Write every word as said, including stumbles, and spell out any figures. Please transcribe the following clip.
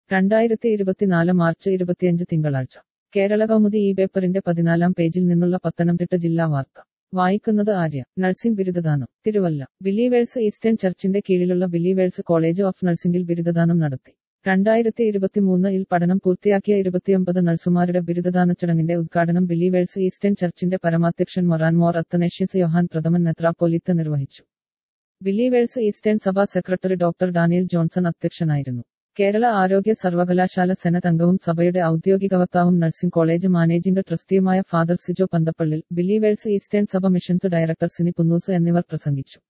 രണ്ടായിരത്തി ഇരുപത്തിനാല് മാർച്ച് ഇരുപത്തിയഞ്ച് തിങ്കളാഴ്ച കേരള കൗമുദി ഈ പേപ്പറിന്റെ പതിനാലാം പേജിൽ നിന്നുള്ള പത്തനംതിട്ട ജില്ലാ വാർത്ത വായിക്കുന്നത് ആര്യ. നഴ്സിംഗ് ബിരുദദാനം തിരുവല്ല. ബിലീവേഴ്സ് ഈസ്റ്റേൺ ചർച്ചിന്റെ കീഴിലുള്ള ബിലീവേഴ്സ് കോളേജ് ഓഫ് നഴ്സിംഗിൽ ബിരുദദാനം നടത്തി. രണ്ടായിരത്തി ഇരുപത്തിമൂന്ന് ഇൽ പഠനം പൂർത്തിയാക്കിയ ഇരുപത്തിയൊമ്പത് നഴ്സുമാരുടെ ബിരുദദാന ചടങ്ങിന്റെ ഉദ്ഘാടനം ബിലീവേഴ്സ് ഈസ്റ്റേൺ ചർച്ചിന്റെ പരമാധ്യക്ഷൻ മൊറാൻ മോർ അത്തനേഷ്യസ് യോഹാൻ പ്രഥമൻ മെത്രാപ്പോലീത്ത നിർവഹിച്ചു. ബിലീവേഴ്സ് ഈസ്റ്റേൺ സഭാ സെക്രട്ടറി ഡോക്ടർ ഡാനിയൽ ജോൺസൺ അധ്യക്ഷനായിരുന്നു. കേരള ആരോഗ്യ സർവകലാശാല സെനറ്റ് അംഗവും സഭയുടെ ഔദ്യോഗിക വക്താവും നഴ്സിംഗ് കോളേജ് മാനേജിംഗ് ട്രസ്റ്റിയുമായ father Sijo Panthappallil, believers eastern സഭ മിഷൻസ് ഡയറക്ടർ സിനി പുന്നൂസ് എന്നിവർ പ്രസംഗിച്ചു.